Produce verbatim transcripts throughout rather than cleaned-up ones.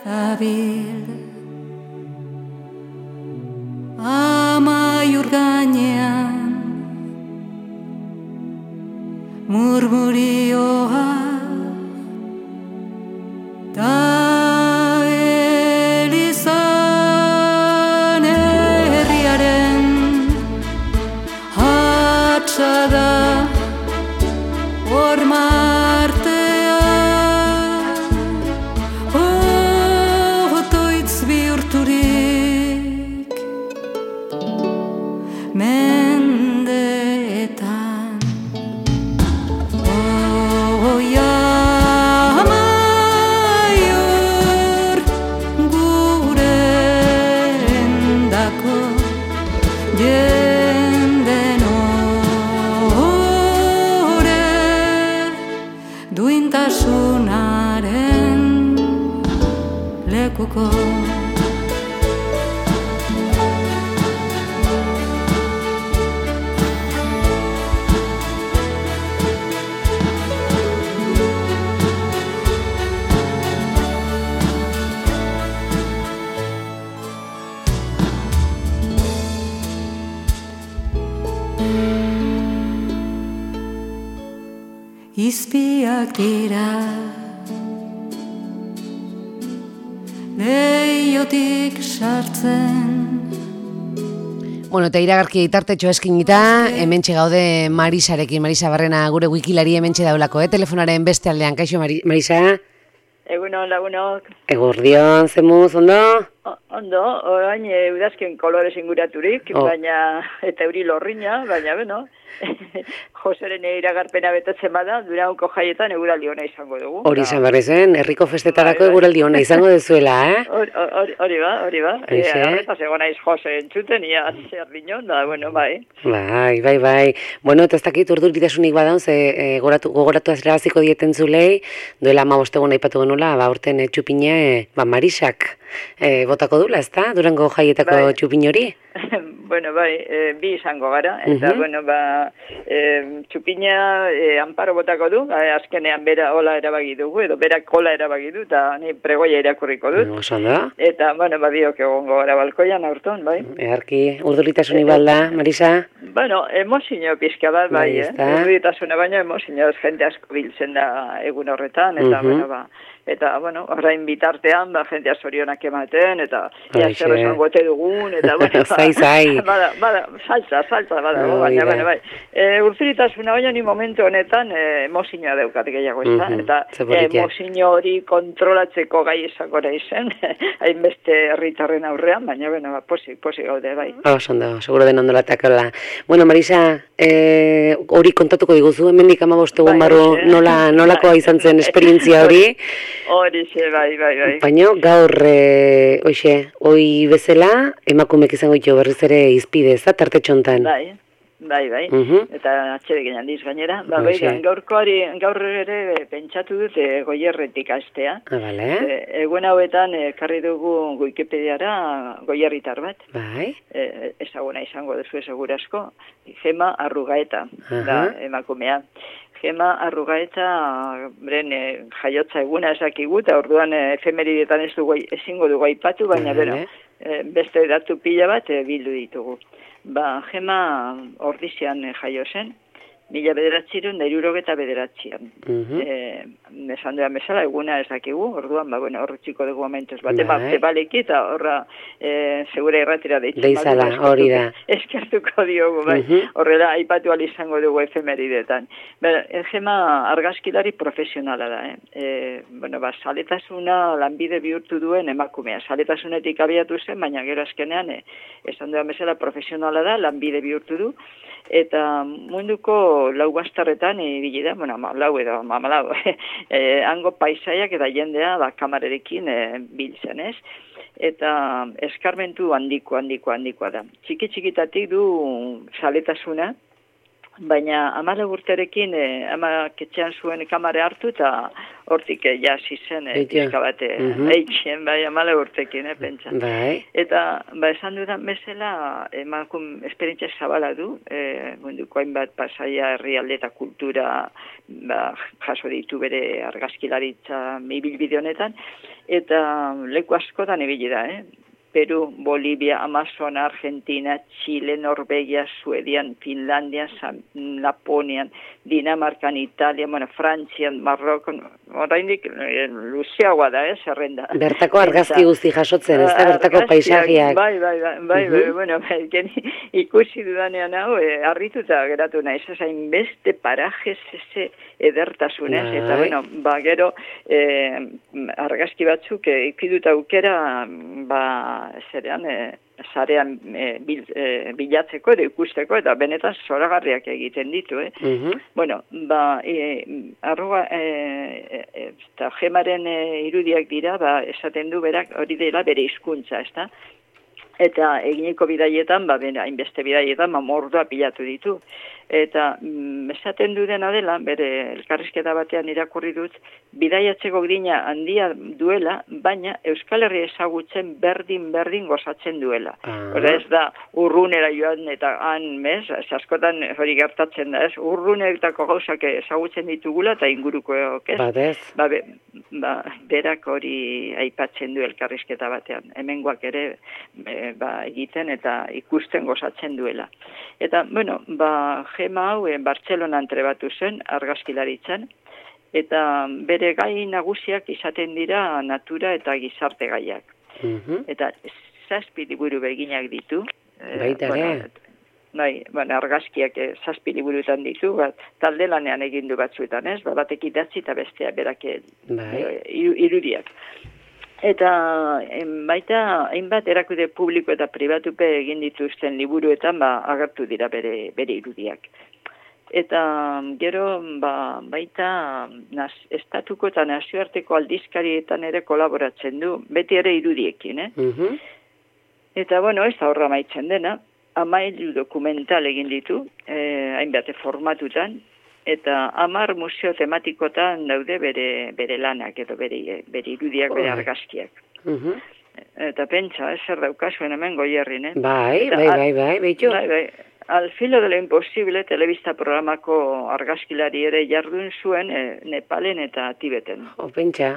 dabil amaiur gainean murmurioa da elizan herriaren hatsa da horma artea otoitz bihurturik mendeetan oia amaiur gurendako jenden ore duintasunaren lekuko izpiak dira leiotik sartzen. Bueno, eta iragarki itartetxo eskinita, hementxe gaude Marisarekin, Marisa Barrena gure wikilari hementxe daulako, eh? Telefonaren beste aldean, kaixo Marisa? Egunon, lagunok. Egurdion, zemuz, ondo? O, ondo, orain udazken kolorez inguraturik, oh. baina, eta euri lorrina, baina, beno, Joseren iragarpena betetzen bada, Durangoko jaietan eguraldi ona izango dugu. Hori izan barri zen, herriko festetarako eguraldi ona izango dezuela, eh? Hori ba, hori ba. Horretaz egon naiz Jose entzuten, ia zer dinon, da, bueno, bai. Bai, bai, bai. Bueno, eta ez dakit urduritasunik badaun, ze e, goratu, gogoratu azerabaziko dieten zulei, duela ama bostegon aipatu genula, ba, urten e, txupine, ba, Marisak e, botako dula, ez da? Durango jaietako bai. Txupin hori? Bueno, bai, e, bi izango gara, eta, uh-huh. bueno, ba, e, txupina e, amparo botako du, e, azkenean bera hola erabagi dugu, edo berak hola erabagi du, eta ni pregoia irakurriko dut. Osan da? Eta, bueno, ba, biok egongo gara balkoian aurton, bai. Earki, urduritasuni balda, Marisa? Bueno, emozio pizka bat, bai, bai eh? Urduritasuna baina emozio, jente asko biltzen da egun horretan, eta, uh-huh. bueno, ba, eta, bueno, orain bitartean, ba, jentea zorionak ematen, eta ea zer esan gote dugun, eta, bueno, ba, zai, zai. Bada, bada, saltza, saltza, bada, oh, baina, baina, bai. E, Urtzuritasuna baina ni momentu honetan e, emozioa daukat gehiago, ez da? Mm-hmm. Eta e, emozio hori kontrolatzeko gai izango naizen, hainbeste herritarren aurrean, baina, bueno, ba, posik, posik gaude, bai. Ah, oh, sondo, seguro den ondolatakala. Bueno, Marisa, eh, hori kontatuko diguzu, hemendik hamabost egun bai, barru nola, nolakoa izan zen esperientzia hori? Hori ze, bai, bai, bai. Baina gaur, e, oixe, oi bezala, emakumek izango ditu berriz ere izpide, ez da, tarte txontan? Bai, bai, bai, uh-huh. eta atxerekin handiz gainera. Ba, bai, gaurkoari, gaur ere pentsatu dut e, goierretik astea. Ah, vale. E, egun hauetan ekarri dugu Wikipediara goierritar bat. Bai. E, ezaguna izango duzu segurasko. Gema Arrugaeta, uh-huh. da emakumea. Gema Arrugaeta, beren e, jaiotza eguna esakigu, eta orduan e, efemeridetan ez dugu, ezingo dugu aipatu, baina bero, e, beste datu pila bat e, bildu ditugu. Ba, Gema ordizian e, jaio zen, mila bederatzireun da irurogeta bederatzian. Uh-huh. E, esan duan bezala, eguna ez dakigu, orduan, ba, bueno, horre txiko dugu momentuz bat, eba, baliki eta horra e, segura irratira deitzen. Deizala, hori da. Eskertuko diogu, bai, uh-huh. horrela aipatu izango dugu efemeridetan. Bera, Gema argazkilari profesionala da, eh? E, bueno, ba, saletasuna lanbide bihurtu duen emakumea. Saletasunetik abiatu zen, baina gero azkenean, e, esan duan bezala profesionala da, lanbide bihurtu du, eta munduko lau bastarretan ibili da, bueno, lau edo amalau, e, hango paisaiak eta jendea da kamarerekin e, biltzen, ez? Eta eskarmentu handiko, handiko, handikoa da. Txiki txikitatik du saletasuna, baina amala urterekin e, ama ketxean zuen kamare hartu eta hortik e, jasi zen e, pizka bate uh-huh. eitxien, bai, amala urtekin, e, pentsa. Bai. Eta, ba, esan dudan bezala, emakum esperientzia zabala du, e, munduko hainbat pasaia herrialde eta kultura ba, jaso ditu bere argazkilaritza ibilbide honetan, eta leku askotan ibili da, eh? Peru, Bolivia, Amazon, Argentina, Chile, Norvegia, Suedian, Finlandia, Laponian, Dinamarkan, Italia, bueno, Frantzian, Marrokon, oraindik luzeagoa da, eh, zerrenda. Bertako argazki guzti jasotzen, ez da, bertako paisagiak. Bai, bai, bai, bai, bai, bueno, ikusi dudanean hau, eh, harrituta geratu naiz, zain beste parajes eze edertasunez, eta, bueno, ba, gero, eh, argazki batzuk, eh, ikiduta aukera, ba, zerean, e, zarean e, bil, e, bilatzeko edo ikusteko, eta benetan zoragarriak egiten ditu, eh? Uh-huh. Bueno, ba, e, arroga, e, e, eta gemaren e, irudiak dira, ba, esaten du berak hori dela bere hizkuntza, ezta? Eta egineko bidaietan, ba, bera, hainbeste bidaietan, ba, mordua pilatu ditu. Eta mm, esaten du dena dela, bere elkarrizketa batean irakurri dut, bidaiatzeko grina handia duela, baina Euskal Herria ezagutzen berdin-berdin gozatzen duela. Uh-huh. Hora ez da, urrunera joan eta han, mes, askotan hori gertatzen da, ez, urrunetako gauzak ezagutzen ditugula eta inguruko ez. Badez. Ba, be, ba, berak hori aipatzen du elkarrizketa batean. Hemengoak ere e, ba, egiten eta ikusten gozatzen duela. Eta, bueno, ba, Gema hau e, Bartzelonan trebatu zen, argazkilaritzan, eta bere gai nagusiak izaten dira natura eta gizarte gaiak. Uh-huh. Eta zazpi liburu beginak ditu. Baita ere. Bueno, bai, bueno, argazkiak e, zazpi liburutan ditu, bat, talde lanean egin du batzuetan, ez? Ba, batek idatzi eta bestea berak e, irudiak. Eta en, baita hainbat erakude publiko eta pribatupe egin dituzten liburuetan ba, agertu dira bere, bere irudiak. Eta gero ba, baita naz, estatuko eta nazioarteko aldizkarietan ere kolaboratzen du, beti ere irudiekin. Eh? Uh-huh. Eta bueno, ez da horra maitzen dena, hamairu dokumental egin ditu, eh, hainbate formatutan, eta hamar museo tematikotan daude bere, bere lanak edo bere, bere irudiak, bere argazkiak. Uh-huh. Eta pentsa, ez zer daukazuen hemen Goierrin, eh? Bai, eta, bai, bai, bai, beitu. Bai, bai. Al filo de lo imposible telebista programako argazkilari ere jardun zuen eh, Nepalen eta Tibeten. O, pentsa.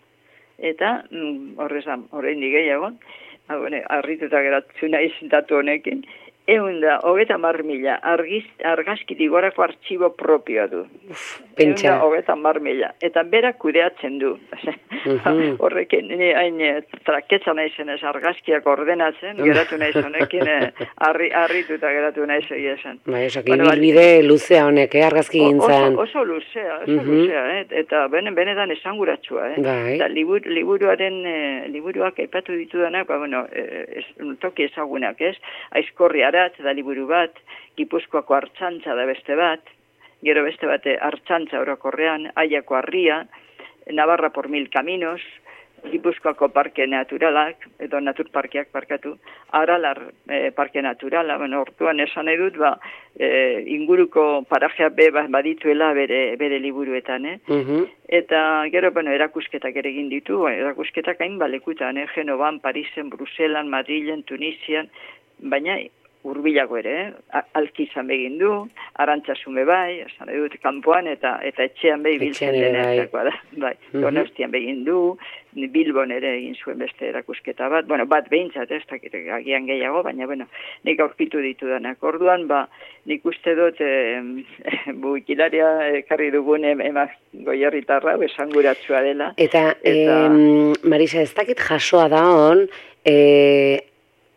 Eta, mm, horrezan, horrein digeiago, harrituta geratzu naiz datu honekin, Egun da, hogeta mar mila, argazkiti gorako artxibo propioa du. Egun da, hogeta mar mila. Eta berak kudeatzen du. Uh-huh. Horrekin, ni hain traketza naizen ez argazkiak ordenatzen, geratu naiz honekin, arri, arrituta geratu naiz egia esan. Bai, osak, bueno, ibilbide luzea honek, eh, argazki gintzan. Oso, oso luzea, oso uh-huh. luzea, eh? Eta benen, benetan esanguratsua, eh? Bai. Eta libur, liburuaren, eh, liburuak aipatu ditudanak, ba, bueno, eh, es, toki ezagunak, ez? Aizkorria da liburu bat, Gipuzkoako Artzantza da beste bat, gero beste bate Artzantza orokorrean, Aiako Harria, Navarra por mil caminos, Gipuzkoako Parke Naturalak, edo Naturparkeak parkatu, Aralar eh, Parke Naturala, bueno, orduan esan edut, ba, eh, inguruko parajea be badituela bere, bere liburuetan, eh? Uh-huh. Eta gero, bueno, erakusketak ere egin ditu, erakusketak hain balekutan, eh? Genovan, Parisen, Bruselan, Madrilen, Tunisian, baina urbilago ere, eh? Alkizan begin du, Arantzazume bai, esan edut, kanpoan eta eta etxean behi biltzen denetakoa da. Bai, uh-huh. Donostian begin du, Bilbon ere egin zuen beste erakusketa bat, bueno, bat behintzat, ez dakit agian gehiago, baina, bueno, nik aurkitu ditu danak. Orduan, ba, nik uste dut, eh, buikilaria ekarri dugun emak Goierritarra, esanguratsua dela. Eta, eta... Eh, Marisa, ez dakit jasoa da hon, eh,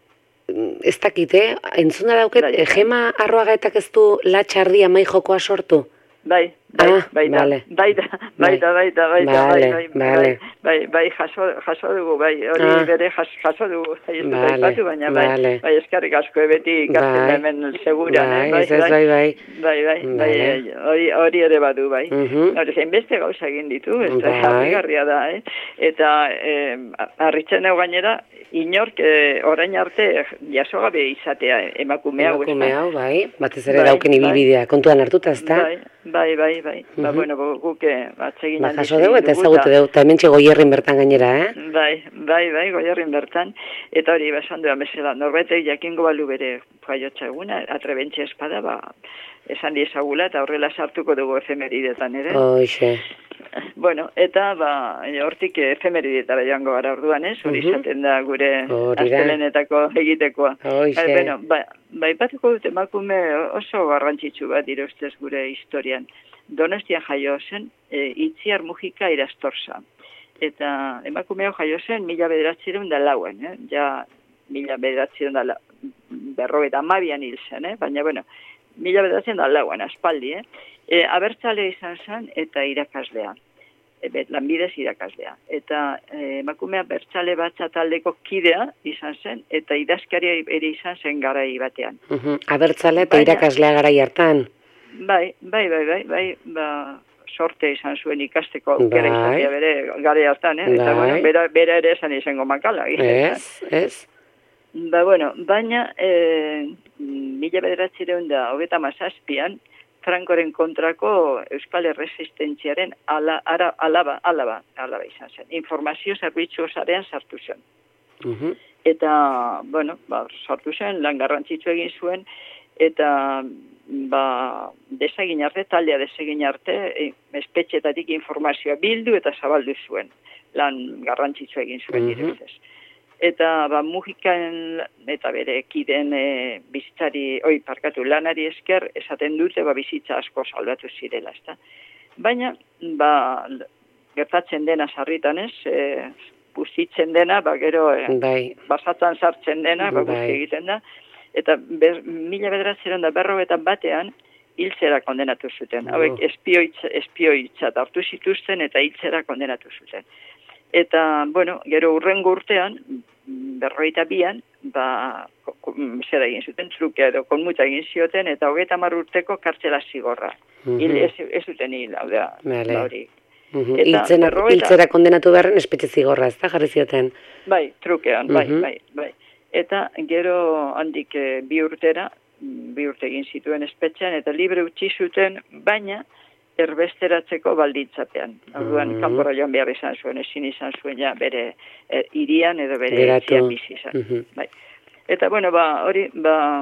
ez dakite, entzuna dauket, bai, Gema Arroagaetak ez du latxardi amai jokoa sortu? Bai, bai, ah, bai, vale. bai, bai, bai, bai, bai, vale, bai, vale. bai, bai, jaso, jaso dugu, bai, hori ah. bere jas, jaso dugu, ez dut vale, aipatu, baina bai, vale. bai, eskarrik asko ebeti ikasten hemen seguran, bai, eh, bai, bai, bai, bai, bai, bai, bai, hori, hori ere badu, bai, uh-huh. hori zein beste gauza egin ditu, ez da, harrigarria da, eh, eta eh, harritzen hau gainera, inork eh, orain arte jasogabe izatea emakume hau, emakume hau, bai, batez ere bai, dauken ibilbidea, bai, kontuan hartuta, ez da? Bai, bai, bai, bai, uh-huh. ba, bueno, guke atsegin ba, jaso dugu eta ezagutu dugu, eta hemen Goierrin bertan gainera, eh? Bai, bai, bai, Goierrin bertan, eta hori, basan duan bezala, norbetek jakingo balu bere jaiotza eguna, atrebentxe espada, ba, esan diezagula, eta horrela sartuko dugu efemeridetan ere. Oixe. Bueno, eta ba, hortik efemeridetara joango gara orduan, ez? Hori Mhm. izaten da gure Hori da. astelenetako egitekoa. Hoxe. Bai, bueno, ba, ba, ipatuko dut emakume oso garrantzitsu bat dire ustez gure historian. Donostian jaio zen, e, Itziar Mujika Irastorza. Eta emakumeo jaio zen mila bederatzireun da lauen, eh? Ja mila bederatzireun da la, berrogeita hamabian hil zen, eh? Baina, bueno, mila bederatzireun da lauen, aspaldi, eh? E, abertzale izan zen eta irakaslea. E, bet, lanbidez irakaslea. Eta e, emakumea bertzale batza taldeko kidea izan zen, eta idazkaria ere izan zen garai batean. Mhm. Abertzale eta Baina- irakaslea garai hartan. Bai, bai, bai, bai, bai, ba, sorte izan zuen ikasteko Bai. aukera izatea bere garai hartan, eh? Eta, Bai. bueno, bera, bera ere esan izango makala. Ez, ez. Ba, bueno, baina, e, mila bederatzireun da, hogeta mazazpian, Frankoren kontrako Euskal Erresistentziaren ala, ara, alaba, alaba, alaba izan zen. Informazio zerbitzu osarean sartu zen. Mhm. Eta, bueno, ba, sartu zen, lan garrantzitsu egin zuen, eta ba, desegin arte, taldea desegin arte, e, espetxetatik informazioa bildu eta zabaldu zuen. Lan garrantzitsu egin zuen Mhm. nire ustez. Eta ba, Mujikan eta bere kideen e, bizitzari, oi, parkatu, lanari esker, esaten dute ba, bizitza asko salbatu zirela, ezta. Baina, ba, gertatzen dena sarritan ez, e, bustitzen dena, ba, gero, e, Bai. basatzen sartzen dena, ba, Bai. guzti egiten da, eta ber, mila bederatzeron da berrogetan batean, hiltzera kondenatu zuten. Oh. Hauek espioitza, espioitza hartu zituzten eta hiltzera kondenatu zuten. Eta, bueno, gero urrengo urtean, berrogeita bian, ba, ko- ko- zera egin zuten, trukea edo konmuta egin zioten, eta hogeita hamar urteko kartzela zigorra. Mhm. Hil, ez, ez zuten hil, hau da, Bale. ba hori. Mhm. Eta Hiltzena- berrogeita- Hiltzera kondenatu beharren espetxe zigorra, ez da, jarri zioten. Bai, trukean, bai, Mhm. bai, bai. Eta gero handik eh, bi urtera, mm, bi urte egin zituen espetxean, eta libre utzi zuten, baina erbesteratzeko baldintzapean. Orduan, Mhm. kanpora joan behar izan zuen, ezin izan zuen ja bere eh, hirian edo bere Geratu. etxean bizi izan. Mhm. Bai. Eta, bueno, ba, hori, ba,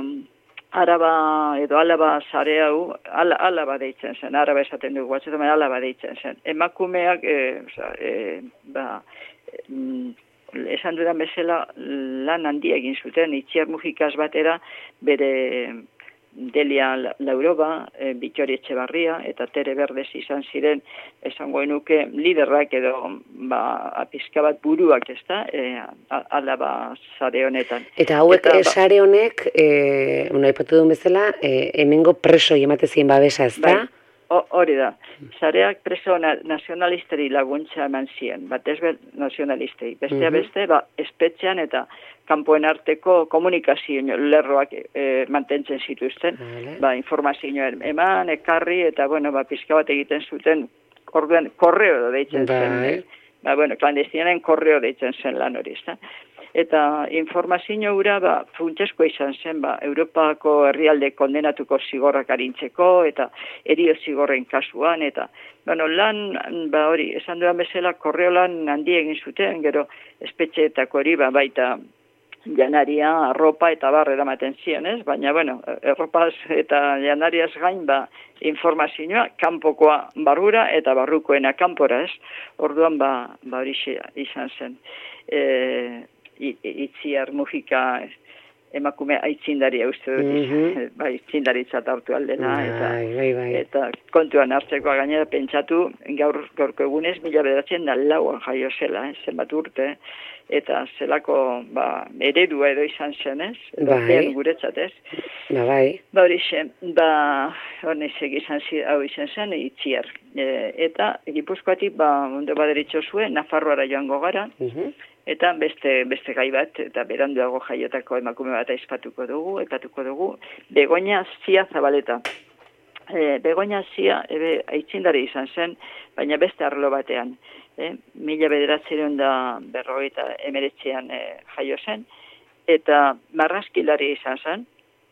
araba edo alaba sare hau, ala, alaba deitzen zen, araba esaten dugu, batzuetan alaba deitzen zen. Emakumeak, e, oza, e, ba, mm, esan dudan bezala lan handia egin zuten, Itziar Mujikaz batera bere Delia Lauroba, e, Bittori Etxebarria eta Tere Berdez izan ziren, esango nuke liderrak edo ba, pizka bat buruak, ez da, e, alaba sare honetan. Eta hauek Eta, eh, ba- sare honek, e, una ipatu duen bezala, e, hemengo presoi emate zien babesa, ez da? Bai, ho- hori da. Sareak preso na, nazionalisteri laguntza eman zien, bat ez bet nazionalistei. Bestea Mhm. beste, ba, espetxean eta kanpoen arteko komunikazio lerroak e, mantentzen zituzten. Vale. Ba, informazioa eman, ekarri, eta, bueno, ba, pizka bat egiten zuten, orduan, korreo deitzen zen. Bai. eh, Ba, bueno, klandestinanen korreo deitzen zen lan hori, ezta? Eta informazio hura, ba, funtsezko izan zen, ba, Europako herrialde kondenatuko zigorrak arintzeko, eta erio zigorren kasuan, eta, bueno, lan, ba, hori, esan duan bezala, korreo lan handi egin zuten, gero, espetxeetako hori, ba, baita, janaria, arropa eta bar eramaten ziren, ez? Baina, bueno, erropaz eta janariaz gain, ba, informazioa, kanpokoa barrura eta barrukoena kanpora, ez? Orduan, ba, ba hori izan zen. E, Itziar Mujika emakume aitzindaria uste dut, Mhm. ba, aitzindaritzat hartu aldena, eta, Bai, bai, bai. eta kontuan hartzekoa gainera pentsatu, gaur gaurko egunez, mila bederatzen da lauan jaio zela, eh, zenbat urte, eta zelako ba, eredua edo izan zen, ez? Bai. Lehen guretzat, ez? Ba, bai. Ba hori zen, ba, honezek izan zi, hau izan zen, Itziar. E, eta Gipuzkoatik, ba, ondo baderitxo zuen, Nafarroara joango gara, Mhm. eta beste beste gai bat, eta beranduago jaiotako emakume bat aizpatuko dugu, aipatuko dugu, Begoña Zia Zabaleta. E, Begoña Zia, ebe, aitzindari izan zen, baina beste arlo batean. E, mila bederatzireun da berrogeita emeretzean e, jaio zen, eta marrazkilari izan zen,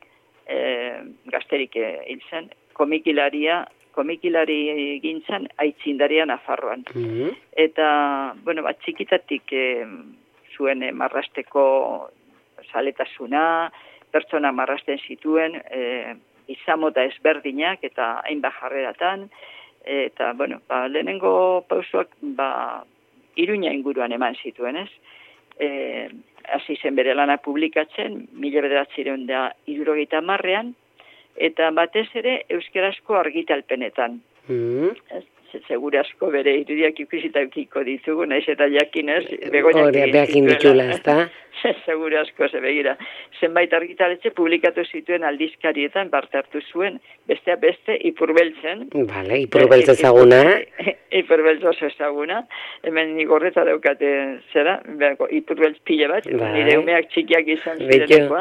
e, gazterik e, hil zen, komikilaria, komikilari gintzan aitzindaria Nafarroan. Mhm. Eta, bueno, bat txikitatik e, zuen e, marrasteko zaletasuna, pertsona marrasten zituen, e, izamota ezberdinak eta hainbat jarreratan, eta, bueno, ba, lehenengo pausoak, ba, Iruña inguruan eman zituen, ez? E, hasi zen bere lana publikatzen, mila bederatziehun da hirurogeita hamarrean, eta batez ere euskarazko argitalpenetan. Mm. Ez, segura asko bere irudiak ikusita eukiko ditugu, naiz eta jakinez, begoinak egin ditula, ezta? Segura asko, ze begira. Zenbait argitaletxe publikatu zituen aldizkarietan parte hartu zuen, besteak beste Ipurbeltzen. Vale, Ipurbeltz ezaguna. Ipurbeltz oso ezaguna. Hemen igorreta daukate zera, Ipurbeltz pile bat, nire umeak txikiak izan zirenekoa.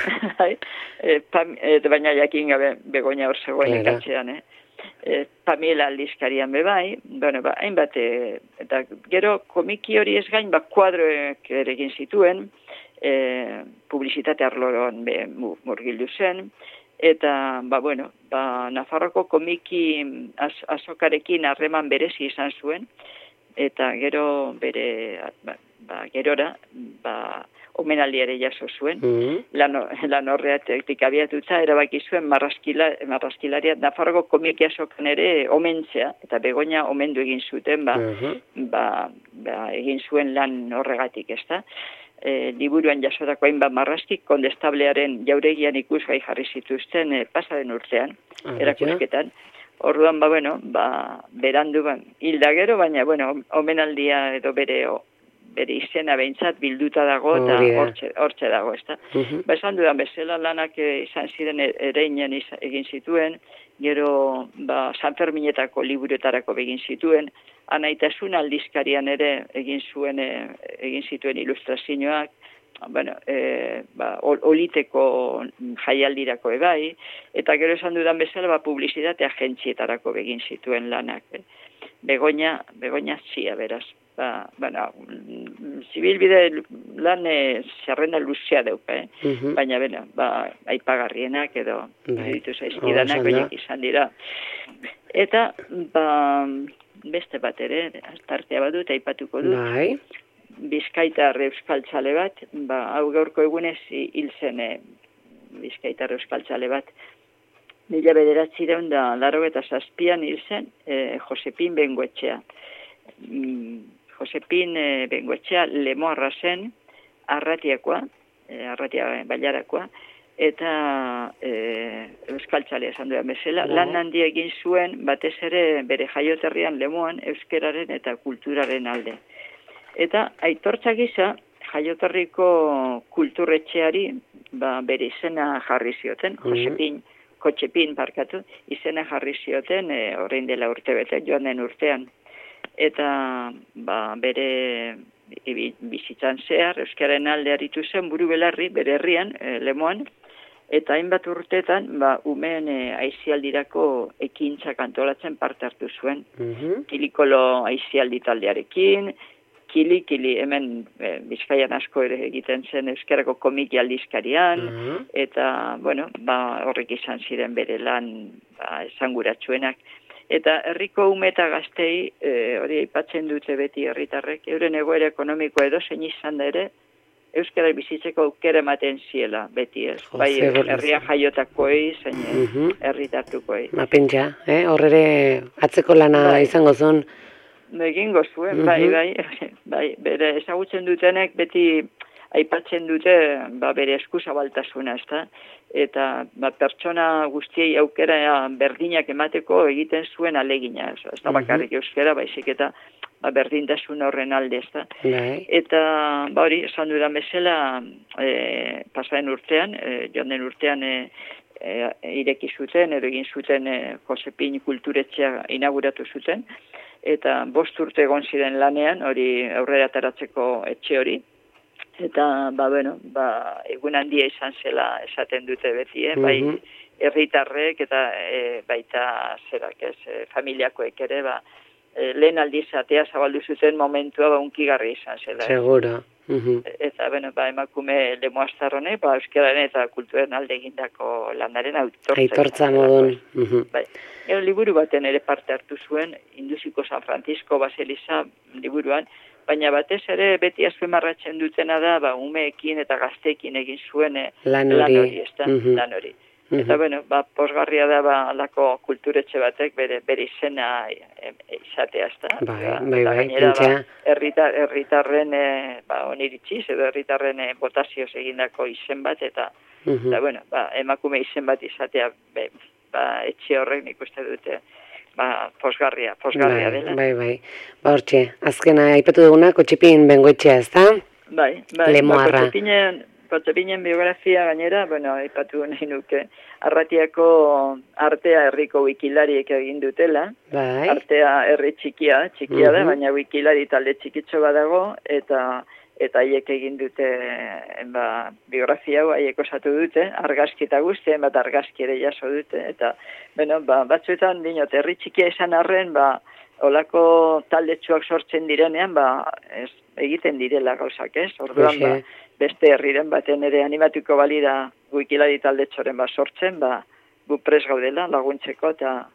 Baina jakin gabe begoina hor zegoen ikatzean, eh? E, Pamela aldizkarian bebai, bueno, ba, hainbat, e, eta gero komiki hori ez gain, ba, kuadroek ere egin zituen, e, publizitate arloan be, murgildu zen, eta, ba, bueno, ba, Nafarroko komiki az, azokarekin harreman berezi izan zuen, eta gero bere, ba, ba gerora, ba, omenaldi ere jaso zuen, mm-hmm. lan, lan horreatik abiatuta, erabaki zuen marraskila, marraskilaria Nafarroko komiki azokan ere omentzea, eta begoina omendu egin zuten, ba, mm-hmm. ba, ba, egin zuen lan horregatik, ez da? E, liburuan jasotako hainbat marrastik, kondestablearen jauregian ikusgai jarri zituzten e, pasaren urtean, ah, erakusketan. Orduan, ba, bueno, ba, berandu, ba, hilda gero, baina, bueno, omenaldia edo bere bere izena behintzat bilduta dago eta hortxe, hortxe dago, ezta. Uh-huh. Ba, esan dudan, bezala lanak izan ziren ereinen egin zituen, gero ba, San Ferminetako liburuetarako begin zituen, anaitasun aldizkarian ere egin zuen egin zituen ilustrazioak, bueno, e, ba, oliteko jaialdirako ebai, eta gero esan dudan bezala ba, publizitate agentzietarako begin zituen lanak. Eh. Begoña, Begoña zia, beraz. Ba, bueno, zibilbide lan zerrenda luzea dauka, eh? Uh-huh. Baina, bena, ba, aipagarrienak edo ditu zaizkidanak, baina izan dira. Eta, ba, beste bat ere, tartea bat dut, aipatuko dut. Bai. Bizkaitar euskaltzale bat, ba, hau gaurko egunez hil zen eh, Bizkaitar euskaltzale bat. Mila bederatzi daun da, laro eta zazpian hil zen, eh, Josepin Bengoetxea. Mm, Josepin eh, Bengoetxea lemoarra zen, arratiakoa, eh, arratia bailarakoa, eta eh, euskaltzalea esan duan bezala, uh-huh. lan handia egin zuen, batez ere bere jaioterrian lemoan, euskeraren eta kulturaren alde. Eta aitortza gisa, jaioterriko kulturretxeari ba, bere izena jarri zioten, uh-huh. Josepin, Kotxepin barkatu, izena jarri zioten, e, orain dela urte bete, joan den urtean. Eta ba, bere bizitzan zehar, euskaren alde aritu zen, buru belarri, bere herrian, e, lemoan, eta hainbat urtetan, ba, umeen e, aizialdirako ekintzak antolatzen parte hartu zuen. Uh-huh. Kilikolo aizialdi taldearekin, Kili, kili, hemen e, Bizkaian asko ere egiten zen euskarako komiki aldizkarian, uh-huh. eta, bueno, ba, horrek izan ziren bere lan ba, esanguratsuenak. Eta herriko ume eta gaztei, e, hori aipatzen dute beti herritarrek, euren egoera ekonomiko edo zein izan da ere, euskara bizitzeko aukera ematen ziela, beti ez. Oh, bai, herria jaiotakoei, zein uh-huh. herritartukoei. Mapentsa, eh? Horrere atzeko lana bai. Izango zuen. Egingo zuen, uh-huh. bai, bai, bai, bere ezagutzen dutenek beti aipatzen dute ba, bere eskuzabaltasuna, ezta? Eta ba, pertsona guztiei aukera berdinak emateko egiten zuen alegina, ez da uh-huh. bakarrik euskara, baizik eta ba, berdintasun horren alde, ezta? Bai. Eta ba, hori, esan dudan bezala, e, pasaren urtean, e, joan den urtean, e, e, ireki zuten, edo egin zuten e, Josepin kulturetxea inauguratu zuten, eta bost urte egon ziren lanean, hori aurrera ateratzeko etxe hori. Eta, ba, bueno, ba, egun handia izan zela esaten dute beti, eh? Bai, herritarrek eta e, baita zerak ez, e, familiakoek ere, ba, e, lehen aldiz atea zabaldu zuten momentua ba, unkigarri izan zela. Segura. Uh-huh. Eta, bueno, ba, emakume lemoaztarrone, ba, euskararen eta kulturen alde egindako landaren aitortza. Aitortza modun. Uh-huh. Bai. Ero liburu baten ere parte hartu zuen, Indusiko San Francisco Baseliza liburuan, baina batez ere beti azpimarratzen dutena da, ba, umeekin eta gazteekin egin zuen lan hori, lan hori, ezta? Uh-huh. Lan hori. Eta, bueno, ba, posgarria da, ba, alako kulturetxe batek bere, bere izena e, e, izatea, ez da. Bai, Ba, bai, eta bai, gainera, ba, pentsa. herritar, herritarren e, ba, oniritziz, edo herritarren e, botazioz egindako izen bat, eta, Mhm. eta bueno, ba, emakume izen bat izatea, be, ba, etxe horrek nik uste dute, ba, posgarria, posgarria Bai, dela. bai, bai. Ba, hortxe, azkena aipatu duguna, Kotxepin Bengoetxea, ez da? Bai, bai, ba, Lemoarra. Kotxepinen, Kotxepinen biografia gainera, bueno, aipatu nahi nuke, Arratiako artea herriko wikilariek egin dutela, Bai. artea herri txikia, txikia da, Mhm. baina wikilari talde txikitxo badago, eta eta haiek egin dute ba, biografia hau, haiek osatu dute, argazki eta guztien, bat argazki ere jaso dute, eta bueno, ba, batzuetan, dinot, herri txikia izan arren, ba, olako taldetxoak sortzen direnean, ba, ez, egiten direla gauzak, ez? Orduan, ba, beste herriren baten ere animatuko balira wikilari taldetxoren ba sortzen, ba, gu pres gaudela laguntzeko, eta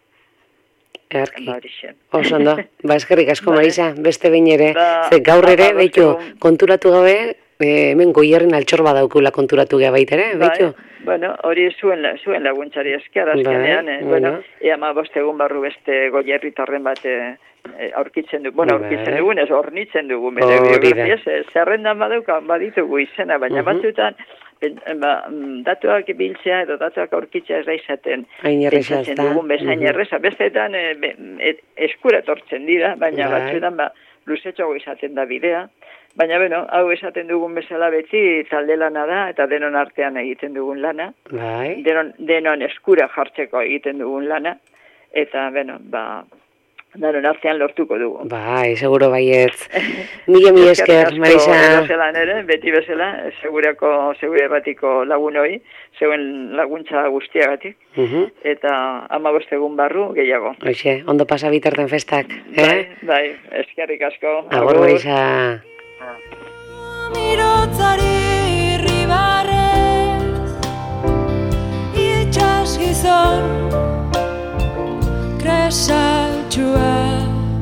Erki. ba, horixen. Oso ondo, ba eskerrik asko Bai. Marisa, beste behin ere, Ba, ze gaur ere, ba, beitu, beste- konturatu gabe, e, hemen goierren altxor badaukula konturatu gabe baita ere, Bai, beitu? bueno, hori zuen, la- zuen laguntzari esker, azkenean, Bai, eh, bueno. bueno, ea ma boste egun barru beste goierritarren bat eh, eh, aurkitzen du, bueno, Bai. aurkitzen dugun, ez hornitzen dugu, bere Hori da. biografiaz, eh, zerrendan badauka, baditugu izena, baina Mhm. batzuetan, ben- ba, mm, datuak biltzea edo datuak aurkitzea ez da izaten Hain erreza ez pentsatzen da. dugun bezain Mhm. erreza. Bestetan e, be, e, eskura etortzen dira, baina Bai. batzuetan ba, luzetxoago izaten da bidea. Baina, bueno, hau esaten dugun bezala beti talde lana da, eta denon artean egiten dugun lana. Bai. Denon, denon eskura jartzeko egiten dugun lana. Eta, bueno, ba, denon artean lortuko dugu. Bai, seguro baietz. Mila mi esker, Marisa. Zelan ere, beti bezala, segurako, segure batiko lagunoi, zeuen laguntza guztiagatik, Mhm. eta amabost egun barru gehiago. Hoxe, ondo pasa bitarten festak, Bai, eh? bai, eskerrik asko. Agur, Marisa. Mirotzari irribarrez itxas gizon kresatxua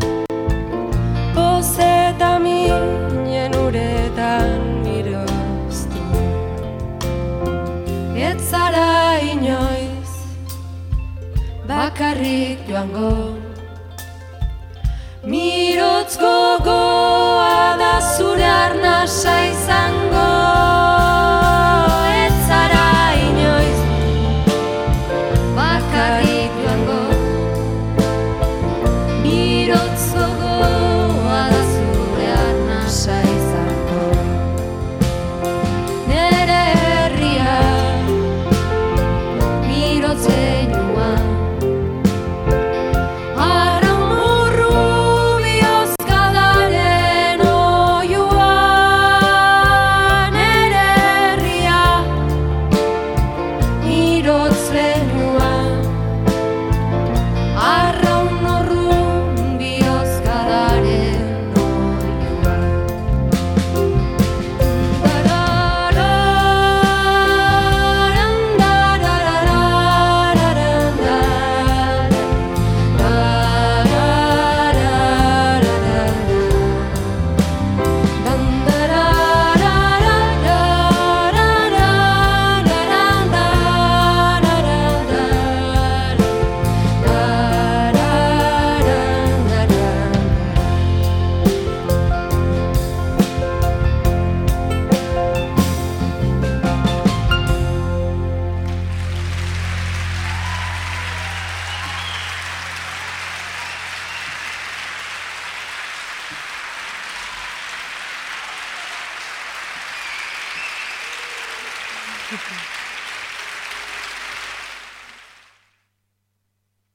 pozeta minen uretan miroztu ez zara inoiz bakarrik joango mirotz gogoa da zure arnasa izango ez zara inoiz bakarrik joango mirotz gogoa da zure arnasa izango nere herria mirotze joan Thank you.